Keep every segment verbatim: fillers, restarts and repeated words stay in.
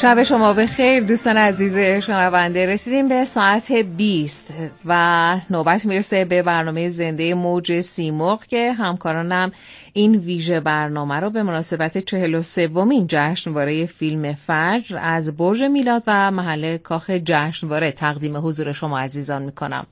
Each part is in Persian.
شب شما بخیر دوستان عزیز شنونده. رسیدیم به ساعت بیست و نوبت میرسه به برنامه زنده موج سیمرغ که همکارانم این ویژه برنامه رو به مناسبت چهل و سومین جشنواره فیلم فجر از برج میلاد و محل کاخ جشنواره تقدیم حضور شما عزیزان میکنم.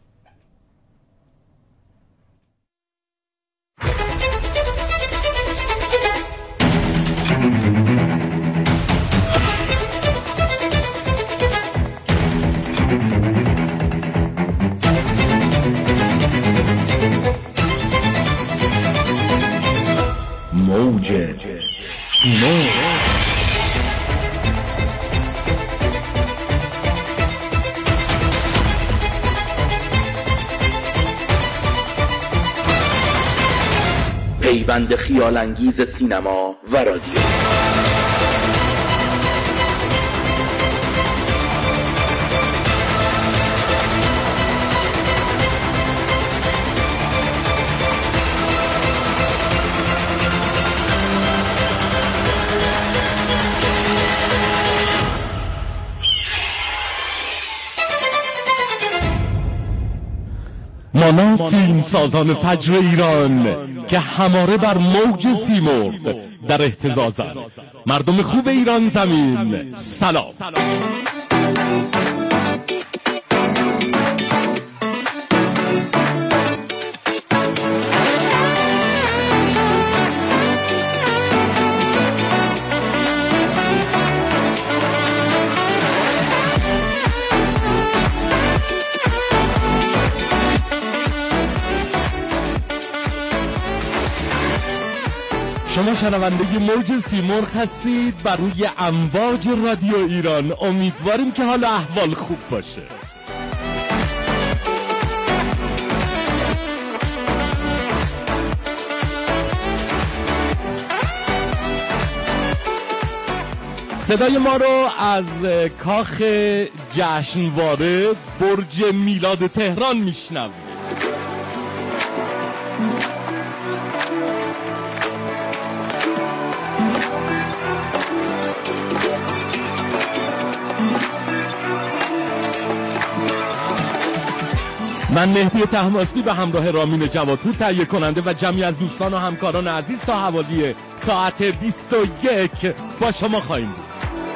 موج سیمرغ. پیوند خیال‌انگیز سینما و رادیو. مانا فیلم سازان فجر ایران که هماره بر موج سیمرغ در اهتزازند. مردم خوب ایران زمین سلام. شما شنونده موج سیمرغ هستید بر روی امواج رادیو ایران. امیدواریم که حال احوال خوب باشه. صدای ما رو از کاخ جشنواره برج میلاد تهران میشنوید. من مهدی طهماسبی به همراه رامین جوادپور تهیه کننده و جمعی از دوستان و همکاران عزیز تا حوالی ساعت بیست و یک با شما خواهیم بود.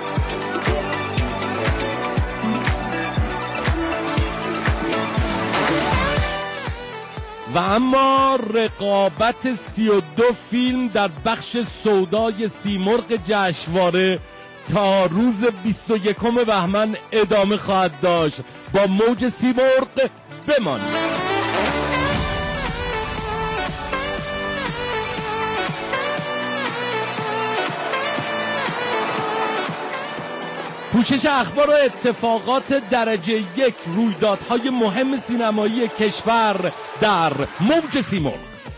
و اما رقابت سی و دو فیلم در بخش سودای سیمرغ جشنواره تا روز بیست و یکم بهمن ادامه خواهد داشت. با موج سیمرغ بمان. پوشش اخبار و اتفاقات درجه یک، رویدادهای مهم سینمایی کشور در موج سیمرغ.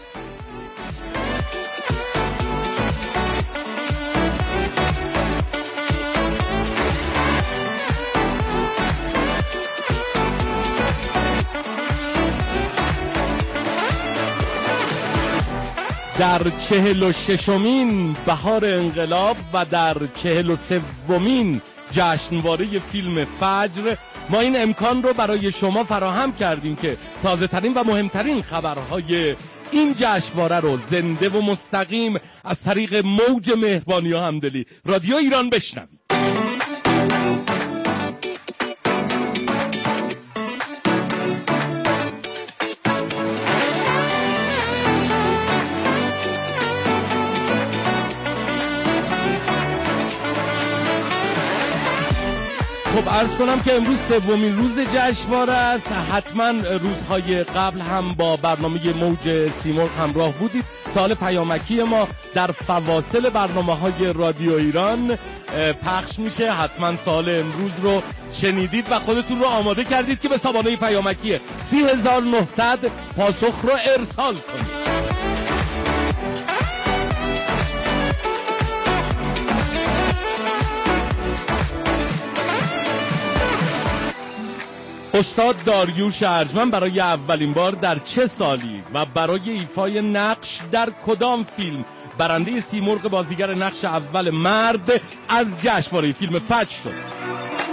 در چهل و ششمین بهار انقلاب و در چهل و سومین جشنواره فیلم فجر ما این امکان رو برای شما فراهم کردیم که تازه ترین و مهمترین خبرهای این جشنواره رو زنده و مستقیم از طریق موج مهربانی و همدلی رادیو ایران بشنوید. خب عرض کنم که امروز سومین روز جشنواره است. حتما روزهای قبل هم با برنامه موج سیمرغ همراه بودید. سال پیامکی ما در فواصل برنامه‌های رادیو ایران پخش میشه. حتما سال امروز رو شنیدید و خودتون رو آماده کردید که به سابانه پیامکی سی هزار و نهصد پاسخ رو ارسال کنید. استاد داریوش ارجمند برای اولین بار در چه سالی و برای ایفای نقش در کدام فیلم برنده سیمرغ بازیگر نقش اول مرد از جشنواره فیلم فجر شد.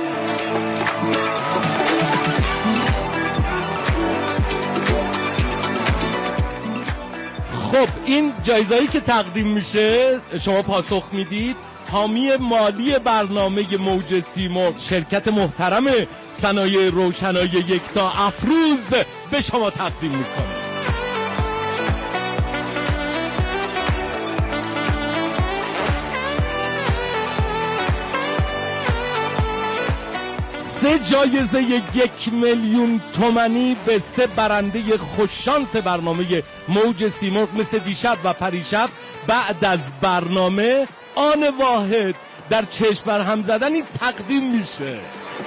خب این جایزه‌ای که تقدیم میشه شما پاسخ میدید. حامی مالی برنامه موج سیمرغ شرکت محترم صنایع روشنایی یکتا افروز به شما تقدیم میکنه. سه جایزه یک میلیون تومانی به سه برنده خوششانس برنامه موج سیمرغ مثل دیشب و پریشب. بعد از برنامه آن واحد در چشم بر هم زدنی تقدیم میشه.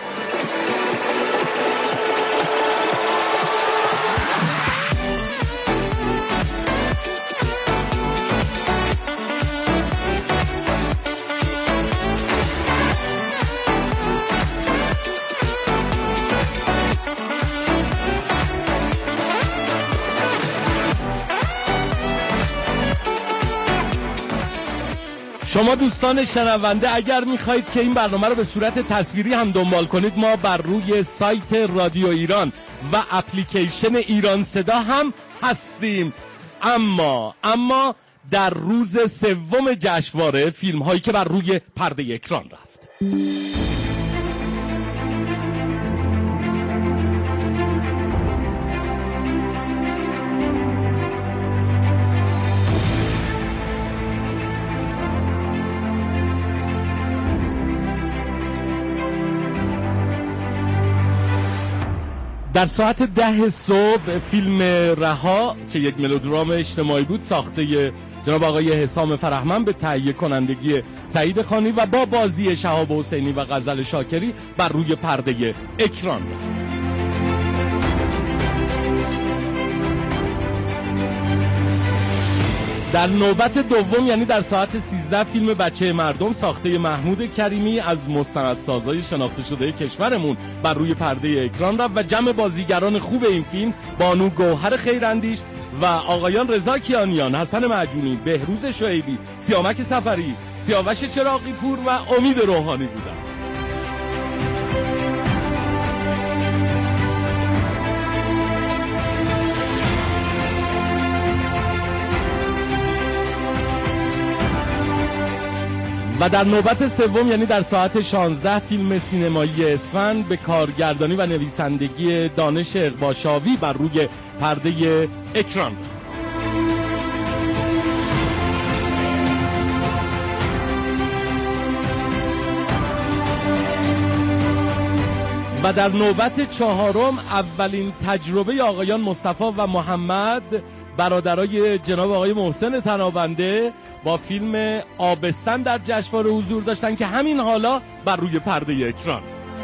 شما دوستان شنونده اگر میخواهید که این برنامه رو به صورت تصویری هم دنبال کنید، ما بر روی سایت رادیو ایران و اپلیکیشن ایران صدا هم هستیم. اما اما در روز سوم جشنواره فیلم هایی که بر روی پرده اکران رفت، در ساعت ده صبح فیلم رها که یک ملودرام اجتماعی بود ساخته جناب آقای حسام فرهمند به تهیه کنندگی سعید خانی و با بازی شهاب حسینی و غزل شاکری بر روی پرده اکران رفت. در نوبت دوم یعنی در ساعت سیزده فیلم بچه مردم ساخته محمود کریمی از مستندسازهای شناخته شده کشورمون بر روی پرده اکران رفت و جمع بازیگران خوب این فیلم بانو گوهر خیراندیش و آقایان رضا کیانیان، حسن معجونی، بهروز شعیبی، سیامک سفری، سیاوش چراغی پور و امید روحانی بودند. و در نوبت سوم یعنی در ساعت شانزده فیلم سینمایی اسفند به کارگردانی و نویسندگی دانش اقباشاوی بر روی پرده اکران. و در نوبت چهارم اولین تجربه آقایان مصطفی و محمد برادرای جناب آقای محسن تنابنده با فیلم آبستن در جشنواره حضور داشتن که همین حالا بر روی پرده اکران.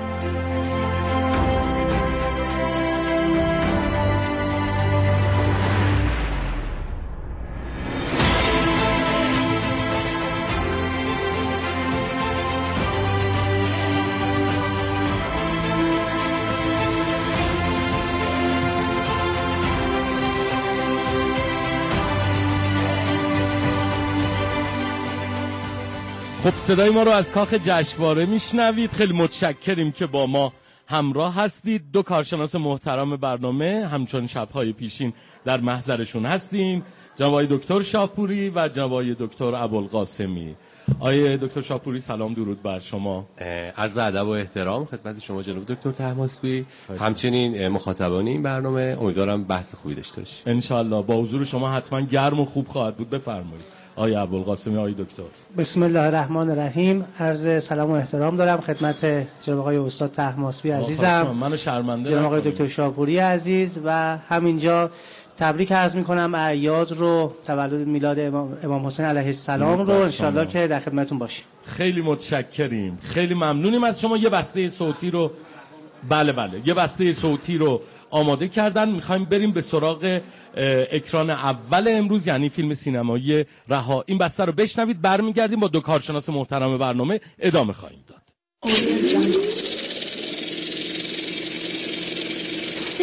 خب صدای ما رو از کاخ جشنواره میشنوید. خیلی متشکریم که با ما همراه هستید. دو کارشناس محترم برنامه همچون شب‌های پیشین در محضرشون هستیم، جناب آقای دکتر شاپوری و جناب آقای دکتر ابوالقاسمی. آقای دکتر شاپوری سلام درود بر شما. عرض ادب و احترام خدمت شما جناب دکتر طهماسبی، همچنین مخاطبان این برنامه. امیدوارم بحث خوبی داشته باشیم ان شاء الله. با حضور شما حتما گرم و خوب خواهد بود. بفرمایید آقای ابوالقاسمی. آقای دکتر بسم الله الرحمن الرحیم. عرض سلام و احترام دارم خدمت جناب آقای استاد طهماسبی عزیزم، منو شرمنده جناب آقای دکتر شاپوری عزیز، و همینجا تبریک عرض میکنم اعیاد رو، تولد میلاد امام, امام حسین علیه السلام رو، ان شاء الله که در خدمتتون باشیم. خیلی متشکریم، خیلی ممنونیم از شما. یه بسته صوتی رو بله بله یه بسته صوتی رو آماده کردن. میخوایم بریم به سراغ اکران اول امروز یعنی فیلم سینمایی رها. این بسته رو بشنوید، برمیگردیم با دو کارشناس محترم برنامه ادامه خواهیم داد.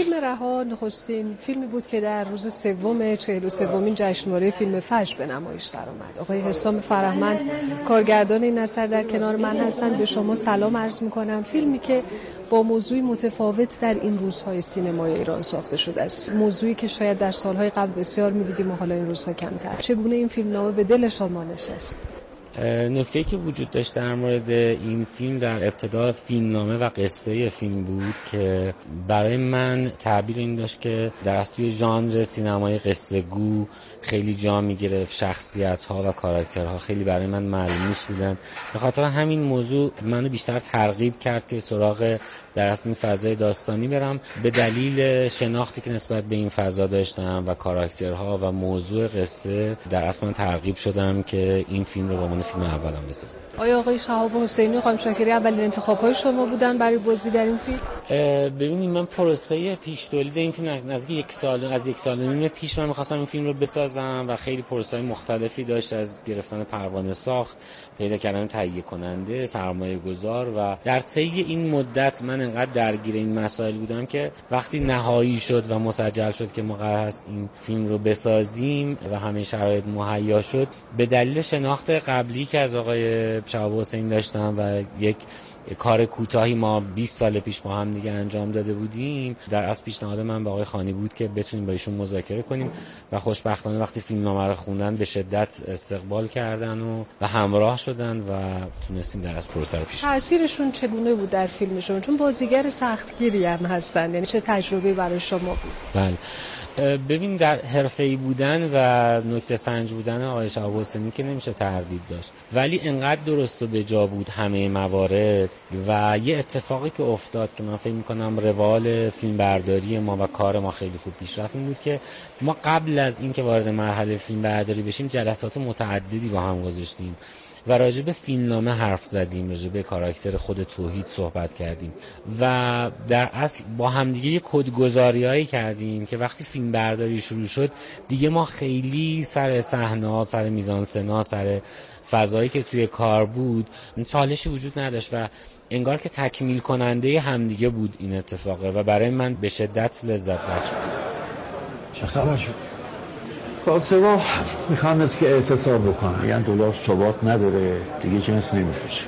فیلم رها نخستین فیلمی بود که در روز سوم چهل و سومین جشنواره فیلم فجر به نمایش درآمد. آقای حسام فرهمند کارگردان این اثر در کنار من هستند. به شما سلام عرض می‌کنم. فیلمی که با موضوعی متفاوت در این روزهای سینمای ایران ساخته شده است، موضوعی که شاید در سالهای قبل بسیار می‌دیدیم و حالا این روزها کمتر. چگونه این فیلمنامه به دل شما نشست؟ نکته‌ای که وجود داشت در مورد این فیلم در ابتدا فیلمنامه و قصه فیلم بود که برای من تعبیر این داشت که در اصل توی ژانر سینمای قصه گو خیلی جا می‌گرفت، شخصیت‌ها و کاراکترها خیلی برای من ملموس بودن. به خاطر همین موضوع منو بیشتر ترغیب کرد که سراغ در اصل این فضای داستانی برم، به دلیل شناختی که نسبت به این فضا داشتم و کاراکترها و موضوع قصه در اصل من ترغیب شدم که این فیلم رو به عنوان فیلم اولم بسازم. آیا آقای شهاب حسینی و خانم شاکری اولین انتخاب‌های شما بودن برای بازی در این فیلم؟ ببینید من پروسه پیش تولید این فیلم نزدیک یک سال از یک سال و نیم پیش من می‌خواستم این فیلم رو بسازم و خیلی پروسه‌های مختلفی داشت، از گرفتن پروانه ساخت، پیدا کردن تهیه کننده، سرمایه‌گذار، و در طی این مدت من انقدر درگیر این مسائل بودم که وقتی نهایی شد و مسجل شد که ما قرار است این فیلم رو بسازیم و همه شرایط مهیا شد، به دلیل شناخت قبلی که از آقای شهاب حسینی داشتم و یک کار کوتاهی ما بیست سال پیش با هم دیگه انجام داده بودیم، در اصل پیشنهاد من به آقای خانی بود که بتونیم با ایشون مذاکره کنیم و خوشبختانه وقتی فیلمنامه رو خوندن به شدت استقبال کردن و, و همراه شدن و تونستیم در اصل پروسه رو پیش ببریم. تأثیرشون چگونه بود در فیلمشون؟ چون بازیگر سختگیری هم هستن، یعنی چه تجربه برای شما بود؟ بله، ببین در حرفه‌ای بودن و نکته سنج بودن آقای شهاب حسینی که نمیشه تردید داشت، ولی انقدر درست و به جا بود همه موارد و یه اتفاقی که افتاد که من فکر می‌کنم روال فیلم برداری ما و کار ما خیلی خوب پیش رفت این بود که ما قبل از اینکه وارد مرحله فیلم برداری بشیم جلسات متعددی با هم گذاشتیم و راجع به فیلمنامه حرف زدیم، راجع به کاراکتر خود توحید صحبت کردیم و در اصل با همدیگه یه کدگذاریایی کردیم که وقتی فیلم برداری شروع شد دیگه ما خیلی سر صحنه‌ها، سر میزانسنا، سر فضایی که توی کار بود چالشی وجود نداشت و انگار که تکمیل کننده همدیگه بود این اتفاقه و برای من به شدت لذت بخش بود. چه خبر شد؟ با سوا میخوام از که اعتصاب بکنم، اگر دلار ثبات نداره دیگه جنس نمیفروشه.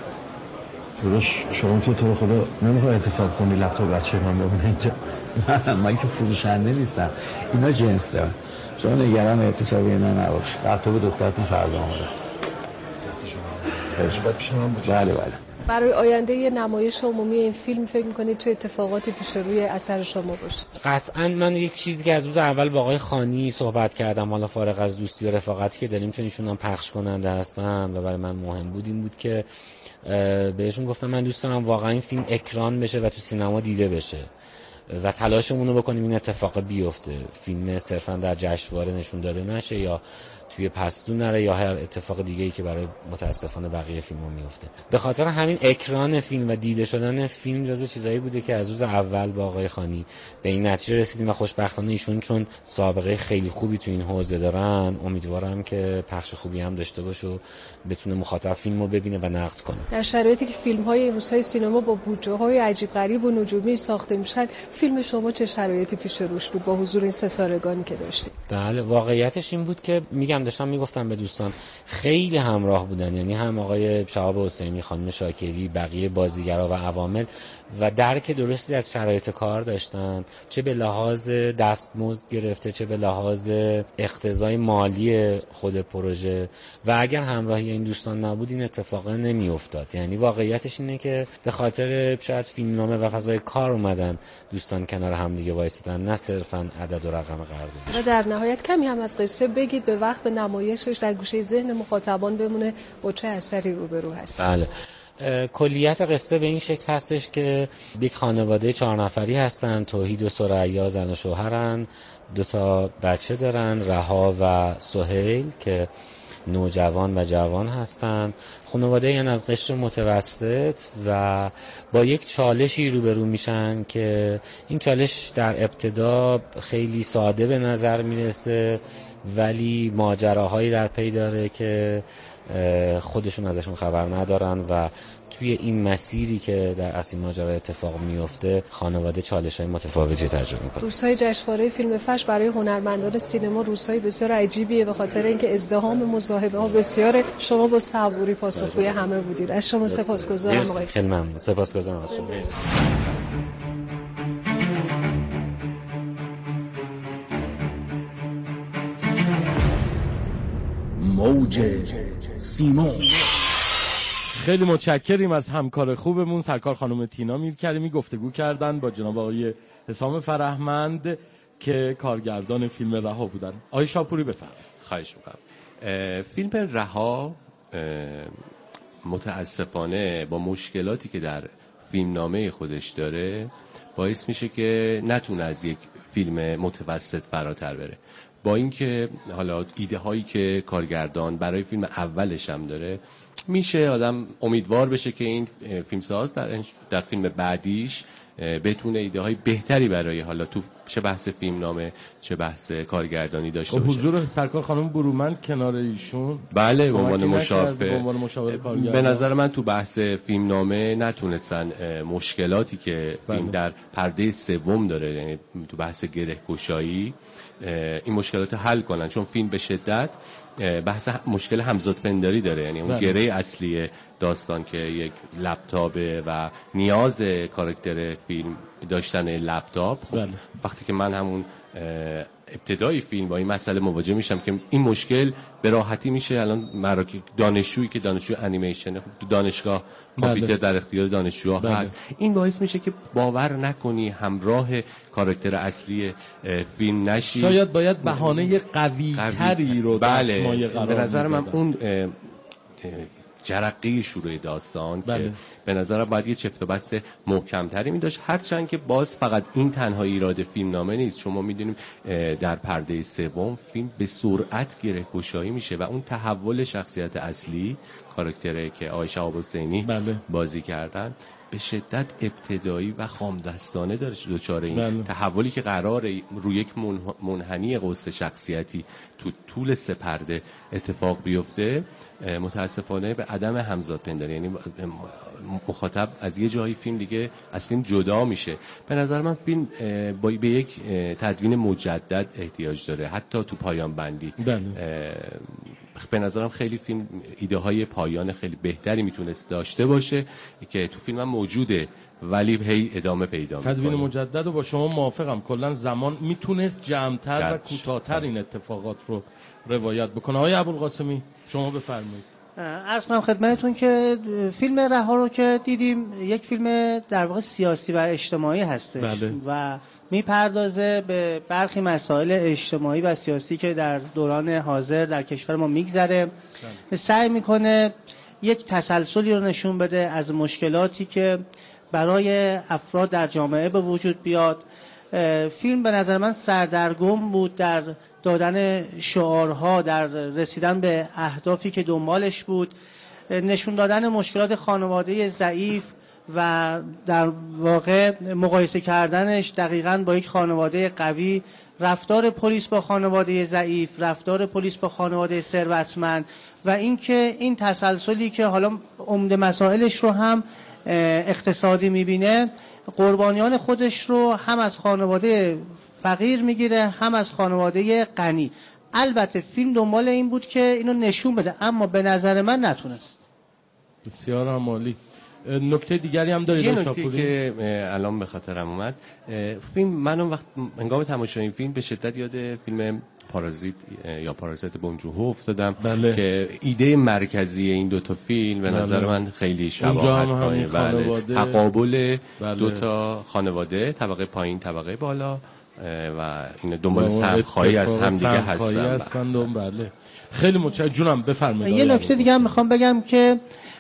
دروش شما که تو رو خدا نمیخوای اعتصاب کنی لپتاپ بچه من بمونه اینجا؟ نه من که فروشنده نیستم، اینا جنس دارن. شما نگران اعتصابی اینا نباش، لپتاپ دخترتون فردا آماده است. دست شما باید پیش من باشه. بله بله. برای آینده یه نمایش عمومی این فیلم فکر می‌کنید چه اتفاقاتی پیش روی اثر شما باشه؟ قطعاً من یک چیزی که از روز اول با آقای خانی صحبت کردم، حالا فارغ از دوستی و رفاقتی که داریم چون ایشون هم پخش کننده هستن و برای من مهم بود این بود که بهشون گفتم من دوست دارم واقعا این فیلم اکران بشه و تو سینما دیده بشه و تلاشمون رو بکنیم این اتفاق بیفته، فیلم صرفاً در جشنواره نشون داده نشه یا توی پستو نره یا هر اتفاق دیگه‌ای که برای متاسفانه بقیه فیلم‌ها میفته. به خاطر همین اکران فیلم و دیده شدن فیلم جزو چیزایی بوده که از روز اول با آقای خانی به این نتیجه رسیدیم و خوشبختانه ایشون چون سابقه خیلی خوبی تو این حوزه دارن امیدوارم که پخش خوبی هم داشته باشه و بتونه مخاطب فیلمو ببینه و نقد کنه. در شرایطی که فیلم‌های این روزهای سینما با بودجه‌های عجیب غریب و نجومی ساخته میشن، فیلم شما چه شرایطی پیش روش بود با حضور این ستارگانی که داشتید؟ بله واقعیتش این بود که میگم داشتم میگفتم به دوستان خیلی همراه بودن، یعنی هم آقای شهاب حسینی، خانم شاکری، بقیه بازیگرا و عوامل و درک درستی از شرایط کار داشتن، چه به لحاظ دستمزد گرفته چه به لحاظ اقتضای مالی خود پروژه و اگر همراهی این دوستان نبود این اتفاق نمی افتاد. یعنی واقعیتش اینه که به خاطر شاید فیلمنامه و فضای کار اومدن دوستان کنار هم دیگه وایسادن، نه صرفا عدد و رقم قرارداد. و در نهایت کمی هم از قصه بگید به وقت نمایشش در گوشه ذهن مخاطبان بمونه با چه اثری روبرو هست. بله. کلیت قصه به این شکل هستش که یک خانواده چهار نفری هستن، توحید و ثریا زن و شوهرن، دو تا بچه دارن، رها و سهیل که نوجوان و جوان هستن. خانواده یعنی از قشر متوسط و با یک چالشی روبرو میشن که این چالش در ابتدا خیلی ساده به نظر میرسه ولی ماجراهایی در پی داره که خودشون ازشون خبر ندارن و توی این مسیری که در اصل ماجرا اتفاق میفته خانواده چالش‌های متفاوتی تجربه می‌کنه. روزهای جشنواره فیلم فجر برای هنرمندان سینما روزهای بسیار عجیبیه به خاطر اینکه ازدحام مصاحبه‌ها بسیاره. شما با صبوری پاسخگوی همه بودید. از شما سپاسگزارم آقای. خیلی ممنون. سپاسگزارم از شما. موج سیمرغ. خیلی متشکریم از همکار خوبمون سرکار خانم تینا میرکریمی. گفتگو کردن با جناب آقای حسام فرهمند که کارگردان فیلم رها بودن. آقای شاپوری بفرمایید. خواهش میکنم. فیلم رها متاسفانه با مشکلاتی که در فیلمنامه خودش داره باعث میشه که نتونه از یک فیلم متوسط فراتر بره. با اینکه حالا ایده هایی که کارگردان برای فیلم اولش هم داره، میشه آدم امیدوار بشه که این فیلمساز در در فیلم بعدیش بتونه ایده های بهتری برای حالا تو چه بحث فیلمنامه چه بحث کارگردانی داشته باشه. حضور سرکار خانم برومند کنار ایشون بله به عنوان مشاور به نظر من تو بحث فیلمنامه نتونستن مشکلاتی که بله. این در پرده سوم داره، یعنی تو بحث گره‌گشایی این مشکلات حل کنن، چون فیلم به شدت بحث مشکل همزادپنداری داره، یعنی اون گره اصلی داستان که یک لپتاپه و نیاز کاراکتر فیلم داشتن لپتاپ. خب بله. وقتی که من همون ابتدای فیلم با این مسئله مواجه میشم که این مشکل به راحتی میشه الان مراکز دانشجویی که دانشجو انیمیشن خب تو دانشگاه کامپیوتر بله. در اختیار دانشجوها بله. هست، این باعث میشه که باور نکنی همراه کاراکتر اصلی فیلم نشی. شاید باید بهانه قوی تری رو بله. دستمایه قرار به نظر من میدادن. اون جرقه شروع داستان بله. که به نظرم باید یه چفت و بست محکم‌تری می داشت، هرچند که باز فقط این تنها ایراد فیلمنامه نیست. شما میدونیم در پرده سوم فیلم به سرعت گره‌گشایی میشه و اون تحول شخصیت اصلی کاراکتری که آقای شهاب حسینی بله. بازی کردن به شدت ابتدایی و خامدستانه داره دوچاره این بله. تحولی که قراره روی یک منحنی قوس شخصیتی تو طول سه پرده اتفاق بیفته متاسفانه به عدم همزادپنداری، یعنی مخاطب از یه جایی فیلم دیگه از فیلم جدا میشه. به نظر من فیلم با به یک تدوین مجدد احتیاج داره، حتی تو پایان بندی بله. به نظرم خیلی فیلم ایده های پایان خیلی بهتری میتونست داشته باشه که تو فیلم هم موجوده ولی هی ادامه پیدا میکنه. تدوین مجدد و با شما موافقم، کلا زمان میتونست جمع‌تر و کوتاه‌تر این اتفاقات رو روایت بکنه. آقای ابوالقاسمی شما بفرمایید. عرض کنم خدمتتون که فیلم رها رو که دیدیم یک فیلم در واقع سیاسی و اجتماعی هستش بله. و میپردازه به برخی مسائل اجتماعی و سیاسی که در دوران حاضر در کشور ما میگذره. سعی میکنه یک تسلسلی رو نشون بده از مشکلاتی که برای افراد در جامعه به وجود بیاد. فیلم به نظر من سردرگم بود در دادن شعارها، در رسیدن به اهدافی که دنبالش بود، نشون دادن مشکلات خانواده ضعیف و در واقع مقایسه کردنش دقیقاً با یک خانواده قوی، رفتار پلیس با خانواده ضعیف، رفتار پلیس با خانواده ثروتمند و اینکه این تسلسلی که حالا عمده مسائلش رو هم اقتصادی میبینه، قربانیان خودش رو هم از خانواده فقیر میگیره هم از خانواده غنی. البته فیلم دنبال این بود که اینو نشون بده اما به نظر من نتونست. بسیار عالی. نکته دیگری هم دارید؟ یه نکته که الان به خاطرم اومد، فیلم من اون وقت هنگام تماشای این فیلم به شدت یاد فیلم پارازیت یا پاراسیت بونجوهو افتادم بله. که ایده مرکزی این دو تا فیلم به نظر بله. من خیلی شباهت داره. بله. تقابل بله. دو تا خانواده، طبقه پایین طبقه بالا و این دنبال سرخواهی از هم دیگه هستن. هستن بله. خیلی متشکرم. جونم بفرمایید. یه نکته دیگه هم میخوام بگم که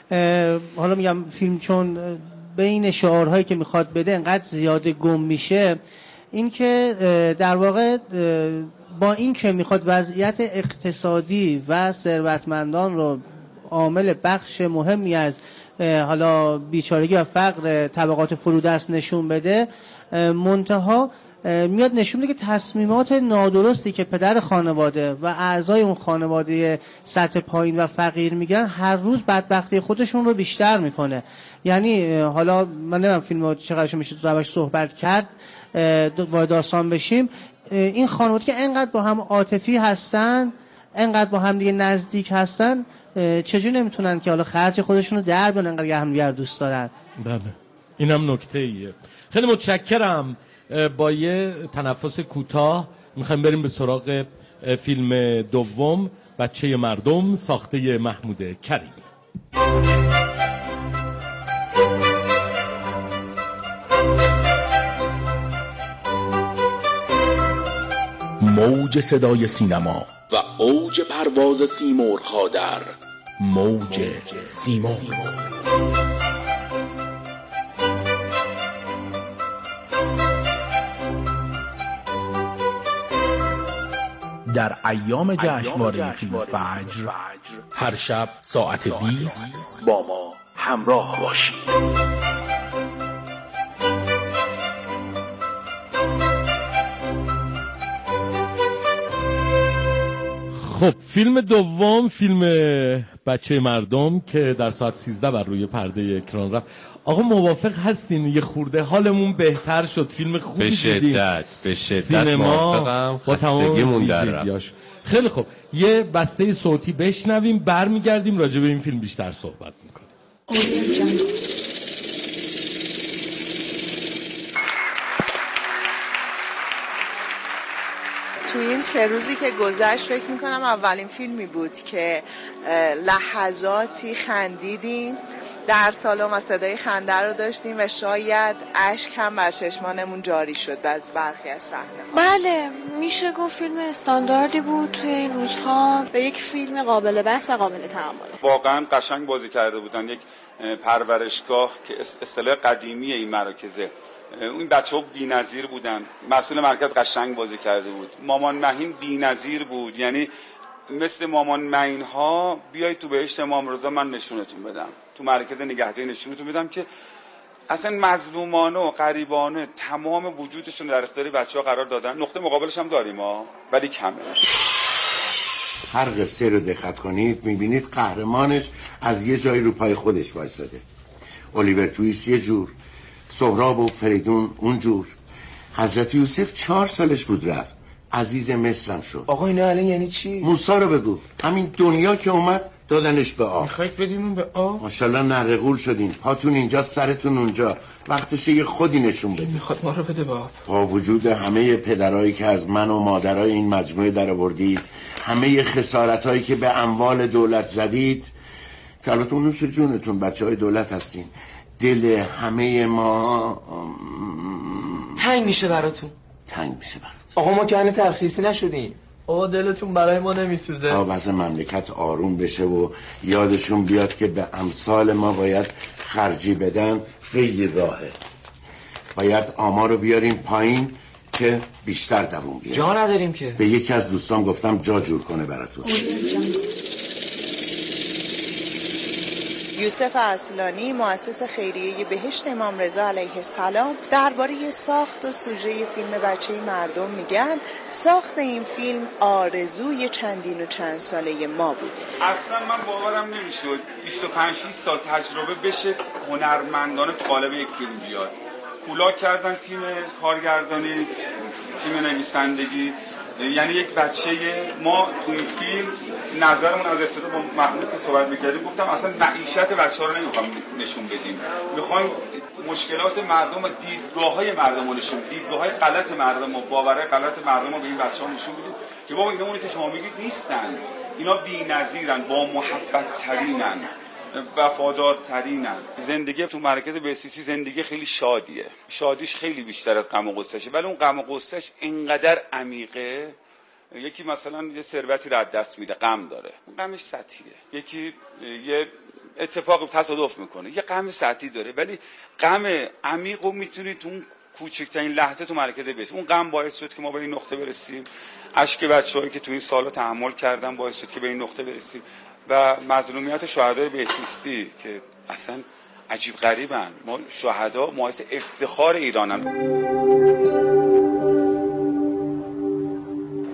حالا میگم فیلم چون بین شعارهایی که میخواد بده انقدر زیاده گم میشه، این که در واقع با این که میخواد وضعیت اقتصادی و ثروتمندان رو عامل بخش مهمی از حالا بیچارگی و فقر طبقات فرودست نشون بده، منتها میاد نشون میده که تصمیمات نادرستی که پدر خانواده و اعضای اون خانواده سطح پایین و فقیر میگیرن هر روز بدبختی خودشون رو بیشتر میکنه. یعنی حالا من نمیدونم فیلمو چقدر میشه تو روش صحبت کرد وارد داستان بشیم. این خانواده که انقدر با هم عاطفی هستن، انقدر با هم دیگه نزدیک هستن، چجوری نمیتونن که حالا خرج خودشون رو در بیارن انقدر هم دیگه دوست دارن؟ بله اینم نکته ایه. خیلی متشکرم. با یه تنفس کوتاه میخوایم بریم به سراغ فیلم دوم، بچه مردم، ساخته محمود کریمی. موج صدای سینما و اوج پرواز تیمورها در موج سیمرغ. در ایام جشنواره فیلم فجر هر شب ساعت بیست با ما همراه باشید. خب فیلم دوم، فیلم بچه مردم که در ساعت سیزده بر روی پرده اکران رفت. آقا موافق هستین یه خورده حالمون بهتر شد؟ فیلم خوبی به شدت به شدت موافقم. با تمام در رفت. خیلی خب یه بسته صوتی بشنویم، برمیگردیم راجع به این فیلم بیشتر صحبت میکنیم. تو این سه روزی که گذشت فکر میکنم اولین فیلمی بود که لحظاتی خندیدیم در سالن و صدای خنده رو داشتیم و شاید اشک هم بر چشمانمون جاری شد از برخی از صحنه. بله میشه گفت فیلم استانداردی بود توی این روزها، به یک فیلم قابل بحث و قابل تحمل. واقعا قشنگ بازی کرده بودن. یک پرورشگاه که اصطلاح قدیمی این مراکزه. این بچه‌ها بی‌نظیر بودن. مسئول مرکز قشنگ بازی کرده بود. مامان مهین بی‌نظیر بود. یعنی مثل مامان مهین ها بیایید تو بهشت امام رضا من نشونتون بدم، تو مرکز نگهداری نشونتون بدم که اصلا مظلومانه و غریبانه تمام وجودشون در اختیار بچه‌ها قرار دادن. نقطه مقابلش هم داریم ها، ولی کمه. هر قصه رو دقت کنید میبینید قهرمانش از یه جایی رو پای خودش وایساده. الیور تویس یه جور، سهراب و فریدون اون جور. حضرت یوسف چهار سالش بود رفت، عزیز مصرم شد. آقا اینا الان یعنی چی؟ موسی رو بگو. همین دنیا که اومد دادنش به آب. میخواید بدیمون به آب؟ ماشاءالله نرگول شدین، پاتون اینجا سرتون اونجا. وقتشه یه خودی نشون بدین. میخواد ما رو بده به آب. با وجود همه پدرایی که از من و مادرای این مجموعه در آوردید، همه خسارتایی که به اموال دولت زدید، که البته نوش جونتون بچهای دولت هستین، دل همه ما تنگ میشه براتون. تنگ میشه براتون. آقا ما که هنه ترخیصی نشدیم. آقا دلتون برای ما نمیسوزه؟ تا وضع مملکت آروم بشه و یادشون بیاد که به امثال ما باید خرجی بدن، خیلی راهه. باید آمارو بیاریم پایین که بیشتر دووم بیاره. جا نداریم که. به یکی از دوستان گفتم جا جور کنه براتون. یوسف اصلانی، مؤسس خیریه بهشت امام رضا علیه السلام، درباره ساخت و سوژه فیلم بچه مردم میگن ساخت این فیلم آرزوی چندین و چند ساله ما بوده. اصلا من باورم نمیشد بیست و پنج سال تجربه بشه هنرمندانه قالب یک فیلم بیاد. کولا کردن تیم کارگردانی، تیم نویسندگی. یعنی یک بچه ما تو این فیلم نظرمون از ابتدا با محمود که صحبت می‌کردیم گفتم اصلا معیشت بچه‌ها رو نمی‌خوام نشون بدیم، می‌خوایم مشکلات مردم و دیدگاه‌های مردم رو نشون، دیدگاه‌های غلط مردم و باورهای غلط مردم رو به این بچه‌ها نشون بدیم که بابا اینا اونی که شما میگید نیستن، اینا بی‌نظیرن، با محبت‌ترینن، وفادارترینن. زندگی تو مرکز بهسیسی زندگی خیلی شادیه، شادیش خیلی بیشتر از غم و غصه‌شه، ولی اون غم و غصه‌ش اینقدر عمیقه. یکی مثلا یه ثروتی رو از دست میده، غم داره، غمش سطحیه. یکی یه اتفاقی تصادف میکنه، یه غم سطحی داره، ولی غم عمیقو میتونی تو اون کوچکترین لحظه تو مرکز بهسیسی. اون غم باعث شد که ما به این نقطه برسیم. اشک بچه‌هایی که تو این سالا تحمل کردن باعث شد که به این نقطه برسیم. و مظلومیت شهدای بهسیستی که اصلا عجیب غریبن. ما شهدا باعث افتخار ایرانن.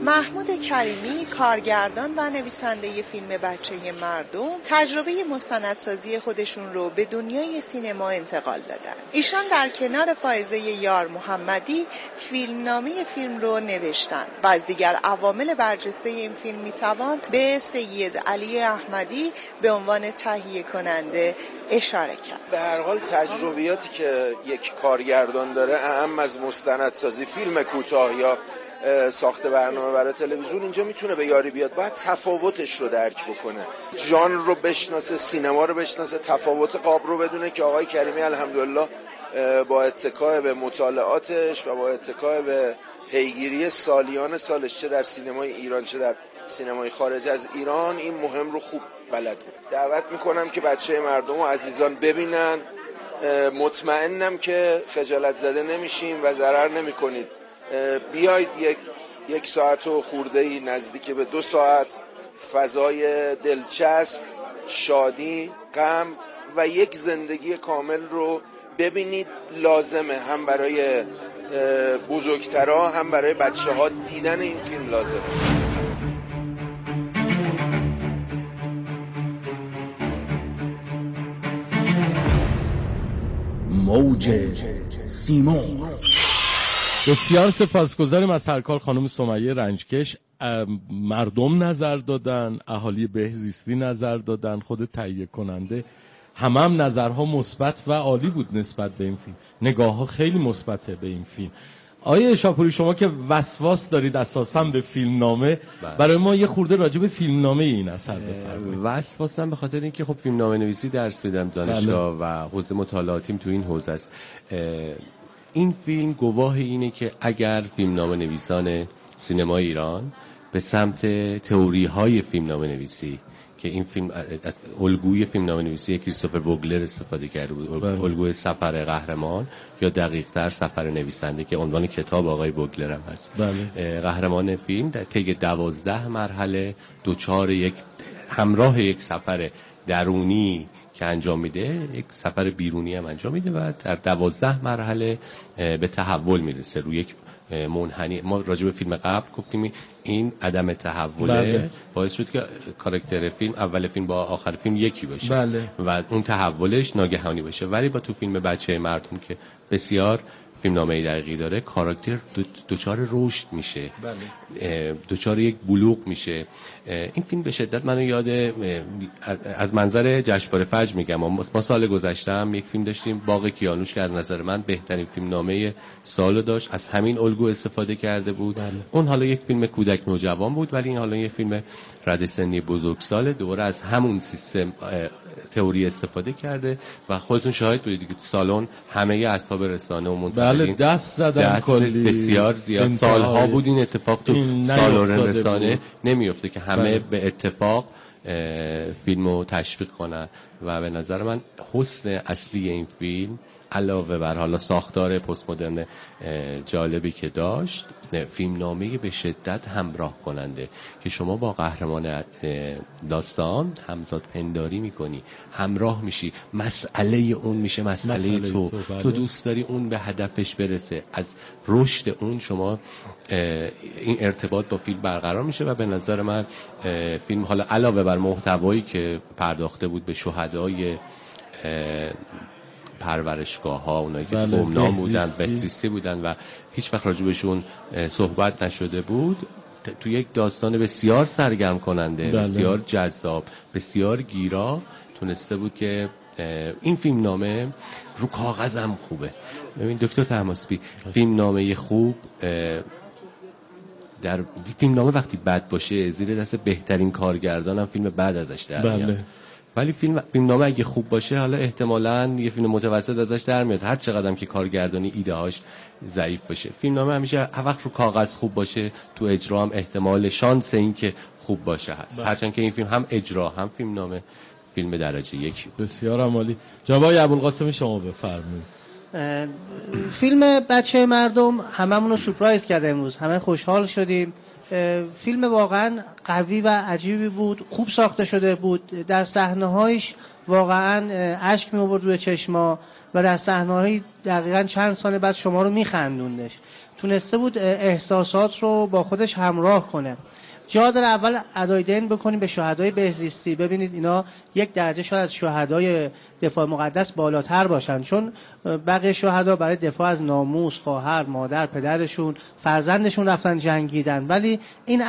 محمود کریمی، کارگردان و نویسنده فیلم بچه مردم، تجربه مستندسازی خودشون رو به دنیای سینما انتقال دادن. ایشان در کنار فائزه یار محمدی فیلمنامه فیلم رو نوشتن و از دیگر عوامل برجسته این فیلم میتوان به سید علی احمدی به عنوان تهیه کننده اشاره کرد. به هر حال تجربیاتی که یک کارگردان داره، اهم از مستندسازی فیلم کوتاه یا ساخت برنامه برای تلویزیون، اینجا میتونه به یاری بیاد. باید تفاوتش رو درک بکنه، ژانر رو بشناسه، سینما رو بشناسه، تفاوت قاب رو بدونه که آقای کریمی الحمدلله با اتکای به مطالعاتش و با اتکای به پیگیری سالیان سالش، چه در سینمای ایران چه در سینمای خارج از ایران، این مهم رو خوب بلد بود. دعوت میکنم که بچه مردم و عزیزان ببینن. مطمئنم که خجالت زده نمیشیم و ضرر نمیکنید. بیایید یک یک ساعت و خورده‌ای نزدیک به دو ساعت فضای دلچسب، شادی، غم و یک زندگی کامل رو ببینید. لازمه، هم برای بزرگترها هم برای بچه ها دیدن این فیلم لازمه. موج سیمرغ. بسیار سپاسگزاریم از سرکار خانم سمیه رنجکش. مردم نظر دادن، اهالی بهزیستی نظر دادن، خود تهیه کننده، همه هم نظرها مثبت و عالی بود نسبت به این فیلم. نگاه ها خیلی مثبته به این فیلم. آیه شاپوری، شما که وسواس دارید اساساً به فیلمنامه، برای ما یه خورده راجع به فیلمنامه این اثر بفرمایید. وسواسم به خاطر اینکه خب فیلمنامه نویسی درس میدم دانشگاه و حوزه مطالعاتیم تو این حوزه است. این فیلم گواه اینه که اگر فیلمنامه نویسان سینمای ایران به سمت تئوری های فیلمنامه نویسی، که این فیلم از الگوی فیلمنامه نویسی کریستوفر ووگلر استفاده کرده بود، الگوی سفر قهرمان یا دقیق‌تر سفر نویسنده که عنوان کتاب آقای ووگلر هم هست. بله. قهرمان فیلم در طی دوازده مرحله دوچار یک همراه یک سفر درونی که انجام میده، یک سفر بیرونی هم انجام میده و در دوازده مرحله به تحول میرسه روی یک منحنی. ما راجع به فیلم قبل گفتیم این عدم تحوله بله. باعث شد که کاراکتر فیلم اول فیلم با آخر فیلم یکی باشه بله. و اون تحولش ناگهانی باشه. ولی با تو فیلم بچه مردم که بسیار فیلمنامه دقیقی داره، کاراکتر دوچار رشد میشه بله. دوچار یک بلوغ میشه. این فیلم به شدت منو یاد از منظر جشنواره فجر میگم. ما سال گذشتم یک فیلم داشتیم باغ کیانوش که از نظر من بهترین فیلمنامه سال داشت، از همین الگو استفاده کرده بود بله. اون حالا یک فیلم کودک نوجوان بود، ولی این حالا یک فیلم رده سنی بزرگسال دوباره از همون سیستم تئوری استفاده کرده و خودتون شاهد بودید که تو سالن همه اصحاب رسانه و منتقدین بله دست زدن دست کلی بسیار زیاد. سالها بود این اتفاق تو سالن رسانه نمیفته که همه بله. به اتفاق فیلمو تشویق کنن و به نظر من حسن اصلی این فیلم علاوه بر حالا ساختار پست مدرن جالبی که داشت، فیلمنامه به شدت همراه کننده که شما با قهرمان داستان همزاد پنداری میکنی، همراه میشی، مسئله اون میشه مسئله, مسئله تو تو, بله. تو دوست داری اون به هدفش برسه، از رشد اون شما این ارتباط با فیلم برقرار میشه و به نظر من فیلم حالا علاوه بر محتوایی که پرداخته بود به شهدای پرورشگاه ها، اونایی که بله. گمنام بودن، بهزیستی بودن و هیچ وقت راجبشون صحبت نشده بود، تو یک داستان بسیار سرگرم کننده بله. بسیار جذاب، بسیار گیرا تونسته بود که این فیلم نامه رو کاغذ هم خوبه. ببین دکتر طهماسبی، فیلم نامه خوب در فیلم نامه وقتی بد باشه زیر دست بهترین کارگردان هم فیلم بد ازش در میاد. ولی فیلم فیلمنامه اگه خوب باشه حالا احتمالاً یه فیلم متوسط ازش در میاد، هر چقدرم که کارگردانی ایده هاش ضعیف باشه. فیلمنامه همیشه هر وقت رو کاغذ خوب باشه، تو اجرا هم احتمال شانس این که خوب باشه هست. هرچند که این فیلم هم اجرا هم فیلمنامه فیلم درجه یکی. بسیار عالی. جناب ابوالقاسم شما بفرمایید. فیلم بچه مردم هممون رو سورپرایز کرد امروز، همه خوشحال شدیم. فیلم واقعا قوی و عجیبی بود، خوب ساخته شده بود. در صحنه‌هایش واقعا اشک می‌آورد روی چشما و در صحنه‌های دقیقاً چند ثانیه بعد شما رو می‌خندوندش. تونسته بود احساسات رو با خودش همراه کنه. جا در اول ادای دین بکنیم به شهدای بهزیستی. ببینید اینا یک درجه شاید از شهدای دفاع مقدس بالاتر باشن، چون بقیه شهدا برای دفاع از ناموس خواهر، مادر، پدرشون، فرزندشون رفتن جنگیدن، ولی این